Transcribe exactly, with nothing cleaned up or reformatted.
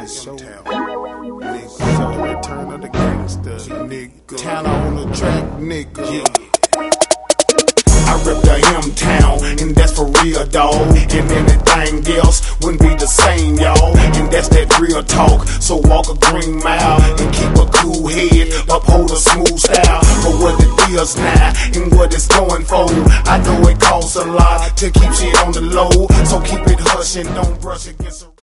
show. Nigga, so the return of the gangster, nigga. Town on the track, nigga. Yeah. I rep the M-Town, and that's for real, dawg. And anything else wouldn't be the same, y'all. And that's that real talk. So walk a green mile and keep a cool head, uphold a smooth style. For what it is now and what it's going for. I know it costs a lot to keep shit on the low, so keep it hush and don't brush against a